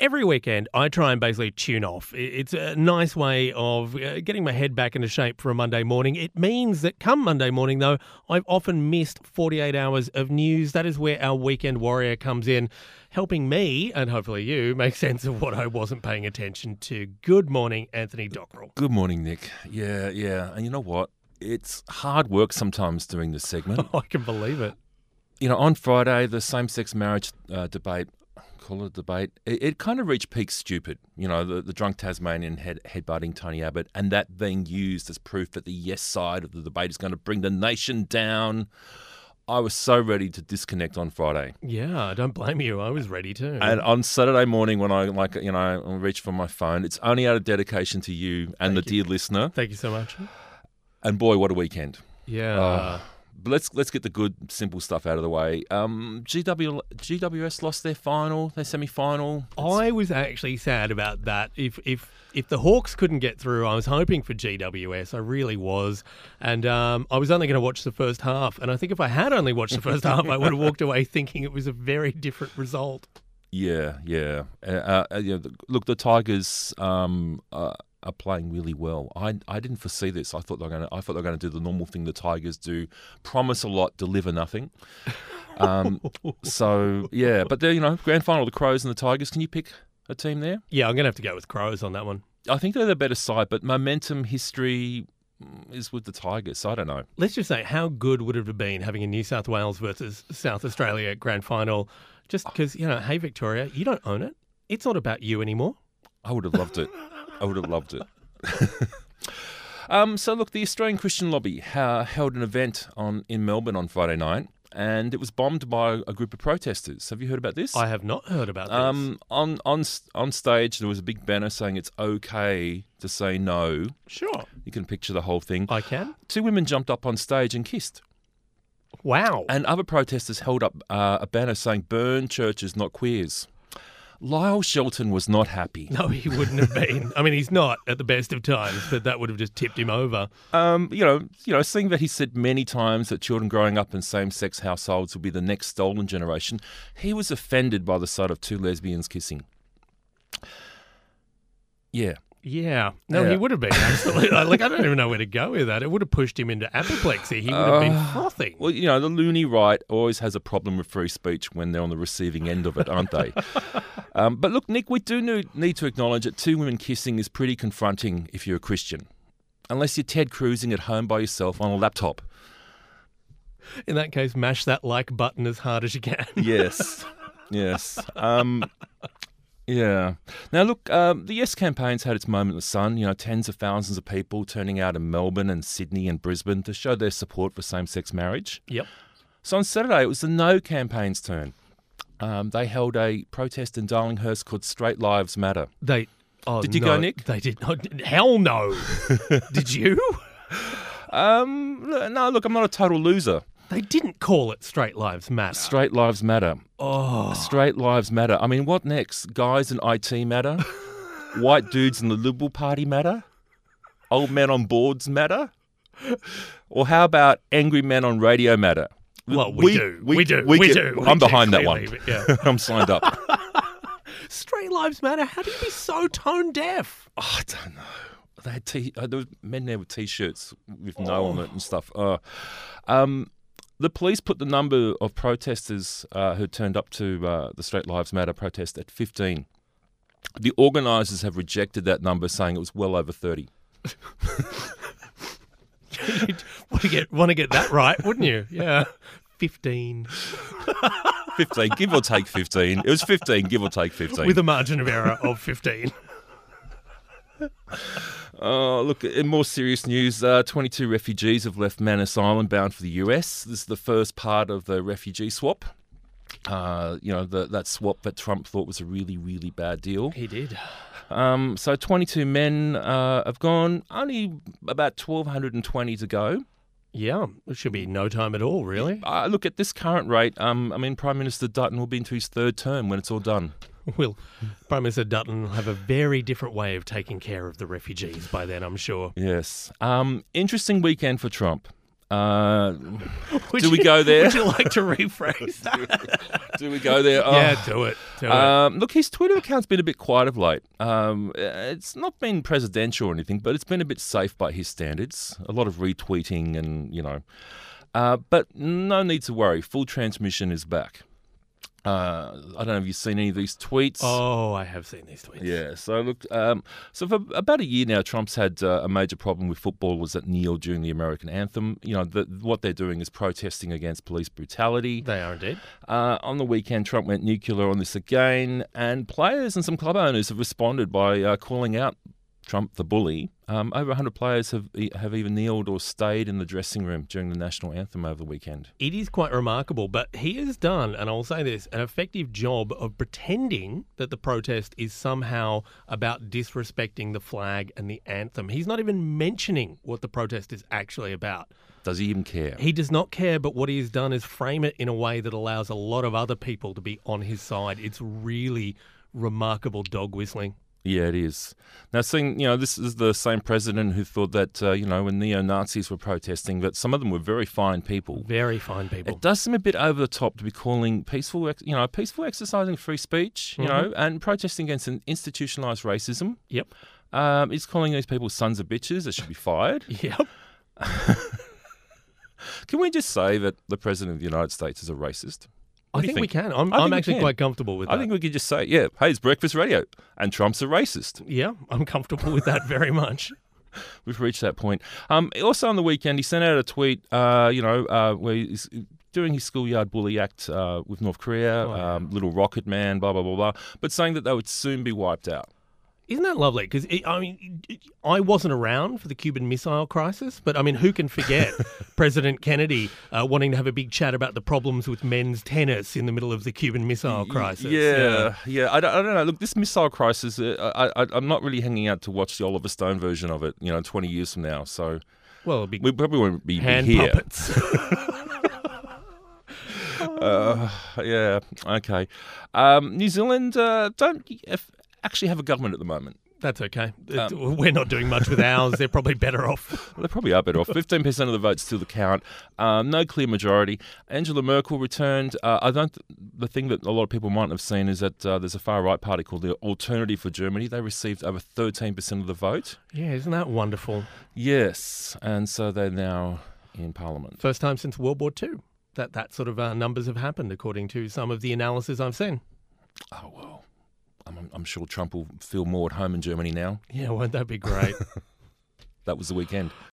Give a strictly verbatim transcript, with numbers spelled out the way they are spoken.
every weekend, I try and basically tune off. It's a nice way of uh, getting my head back into shape for a Monday morning. It means that come Monday morning, though, I've often missed forty-eight hours of news. That is where our weekend warrior comes in, helping me, and hopefully you, make sense of what I wasn't paying attention to. Good morning, Anthony Dockrell. Good morning, Nick. Yeah, yeah. And you know what? It's hard work sometimes doing this segment. I can believe it. You know, on Friday, the same-sex marriage uh, debate, call it a debate, it, it kind of reached peak stupid. You know, the, the drunk Tasmanian head, headbutting Tony Abbott, and that being used as proof that the yes side of the debate is going to bring the nation down. I was so ready to disconnect on Friday. Yeah, I don't blame you. I was ready too. And on Saturday morning when I, like, you know, I reached for my phone, it's only out of dedication to you and Thank the you. dear listener. Thank you so much. And boy, what a weekend. Yeah. Uh, but let's let's get the good, simple stuff out of the way. Um, G W, G W S lost their final, their semi-final. I was actually sad about that. If if if the Hawks couldn't get through, I was hoping for G W S. I really was. And um, I was only going to watch the first half. And I think if I had only watched the first half, I would have walked away thinking it was a very different result. Yeah, yeah. Uh, uh, you know, the, look, the Tigers um, uh, are playing really well. I I didn't foresee this. I thought they were going to. I thought they were going to do the normal thing the Tigers do: promise a lot, deliver nothing. Um, so yeah, but there, you know, grand final, the Crows and the Tigers. Can you pick a team there? Yeah, I'm going to have to go with Crows on that one. I think they're the better side, but momentum, history is with the Tigers. So I don't know. Let's just say, how good would it have been having a New South Wales versus South Australia grand final? Just because, you know, hey, Victoria, you don't own it. It's not about you anymore. I would have loved it. I would have loved it. um, so look, the Australian Christian Lobby uh, held an event on in Melbourne on Friday night, and it was bombed by a group of protesters. Have you heard about this? I have not heard about this. Um, on on on stage, there was a big banner saying it's okay to say no. Sure. You can picture the whole thing. I can. Two women jumped up on stage and kissed. Wow. And other protesters held up uh, a banner saying "Burn churches, not queers." Lyle Shelton was not happy. No, he wouldn't have been. I mean, he's not at the best of times, but that would have just tipped him over. Um, you know, you know, seeing that he said many times that children growing up in same-sex households will be the next stolen generation, he was offended by the sight of two lesbians kissing. Yeah. Yeah. No, Yeah. he would have been, absolutely. Like, I don't even know where to go with that. It would have pushed him into apoplexy. He would have been Uh, frothing. Well, you know, the loony right always has a problem with free speech when they're on the receiving end of it, aren't they? um, but look, Nick, we do need, need to acknowledge that two women kissing is pretty confronting if you're a Christian. Unless you're Ted Cruzing at home by yourself on a laptop. In that case, mash that like button as hard as you can. Yes. Yes. Um, yeah. Now, look, um, the Yes campaign's had its moment in the sun. You know, tens of thousands of people turning out in Melbourne and Sydney and Brisbane to show their support for same-sex marriage. Yep. So on Saturday, it was the No campaign's turn. Um, they held a protest in Darlinghurst called Straight Lives Matter. They. Oh, Did you no, go, Nick? They did not. Hell no. Did you? Um, no, look, I'm not a total loser. They didn't call it Straight Lives Matter. Straight Lives Matter. Oh. Straight Lives Matter. I mean, what next? Guys in I T matter? White dudes in the Liberal Party matter? Old men on boards matter? Or how about angry men on radio matter? Well, we, do. We, do. We, can- do. We I'm do, behind that clearly, one. but yeah. I'm signed up. Straight Lives Matter? How do you be so tone deaf? Oh, I don't know. They had t- uh, there was men there with T-shirts with no on it and stuff. Uh, um, the police put the number of protesters uh, who turned up to uh, the Straight Lives Matter protest at fifteen. The organisers have rejected that number, saying it was well over thirty. You'd want to get want to get that right, wouldn't you? Yeah, fifteen fifteen, give or take fifteen. It was fifteen, give or take fifteen. with a margin of error of fifteen. Oh, look, in more serious news, uh, twenty-two refugees have left Manus Island bound for the U S. This is the first part of the refugee swap. Uh, you know, the, that swap that Trump thought was a really, really bad deal. He did. Um, so twenty-two men uh, have gone, only about twelve twenty to go. Yeah, it should be no time at all, really. Uh, look, at this current rate, um, I mean, Prime Minister Dutton will be into his third term when it's all done. Will Prime Minister Dutton will have a very different way of taking care of the refugees by then, I'm sure. Yes. Um, interesting weekend for Trump. Uh, Would do we you- go there? Would you like to rephrase that? Do we go there? Oh. Yeah, do it. Do it. Um, look, his Twitter account's been a bit quiet of late. Um, it's not been presidential or anything, but it's been a bit safe by his standards. A lot of retweeting and, you know. Uh, but no need to worry. Full transmission is back. Uh, I don't know if you've seen any of these tweets. Oh, I have seen these tweets. Yeah, so look, um, so for about a year now, Trump's had uh, a major problem with footballers that kneel during the American anthem. You know, the, what they're doing is protesting against police brutality. They are indeed. Uh, on the weekend, Trump went nuclear on this again, and players and some club owners have responded by uh, calling out Trump the bully. Um, over one hundred players have have even kneeled or stayed in the dressing room during the national anthem over the weekend. It is quite remarkable, but he has done, and I'll say this, an effective job of pretending that the protest is somehow about disrespecting the flag and the anthem. He's not even mentioning what the protest is actually about. Does he even care? He does not care, but what he has done is frame it in a way that allows a lot of other people to be on his side. It's really remarkable dog whistling. Yeah, it is. Now, seeing, you know, this is the same president who thought that, uh, you know, when neo-Nazis were protesting, that some of them were very fine people. Very fine people. It does seem a bit over the top to be calling peaceful, ex- you know, peaceful exercising free speech, you Mm-hmm. know, and protesting against an institutionalized racism. Yep. Um, he's calling these people sons of bitches that should be fired. Yep. Can we just say that the president of the United States is a racist? What I do you think, we can. I'm, I think I'm we actually can. quite comfortable with that. I think we could just say, yeah, hey, it's breakfast radio, and Trump's a racist. Yeah, I'm comfortable with that very much. We've reached that point. Um, also on the weekend, he sent out a tweet, uh, you know, uh, where he's doing his schoolyard bully act uh, with North Korea, Oh, yeah. um, little rocket man, blah, blah, blah, blah, but saying that they would soon be wiped out. Isn't that lovely? Because, I mean, I wasn't around for the Cuban Missile Crisis, but, I mean, who can forget President Kennedy uh, wanting to have a big chat about the problems with men's tennis in the middle of the Cuban Missile Crisis? Yeah, yeah. I, don't, I don't know. Look, this missile crisis, uh, I, I, I'm not really hanging out to watch the Oliver Stone version of it, you know, twenty years from now. So Well, it'd be we probably won't be, be hand here. puppets. Uh, yeah, okay. Um, New Zealand uh, don't f- actually have a government at the moment. That's okay. Um, We're not doing much with ours. They're probably better off. Well, they probably are better off. fifteen percent of the votes still to count. Um, no clear majority. Angela Merkel returned. Uh, I don't. The thing that a lot of people might have seen is that uh, there's a far-right party called the Alternative for Germany. They received over thirteen percent of the vote. Yeah, isn't that wonderful? Yes, and so they're now in Parliament. First time since World War Two that that sort of uh, numbers have happened, according to some of the analysis I've seen. Oh, well. I'm, I'm sure Trump will feel more at home in Germany now. Yeah, won't that be great? That was the weekend.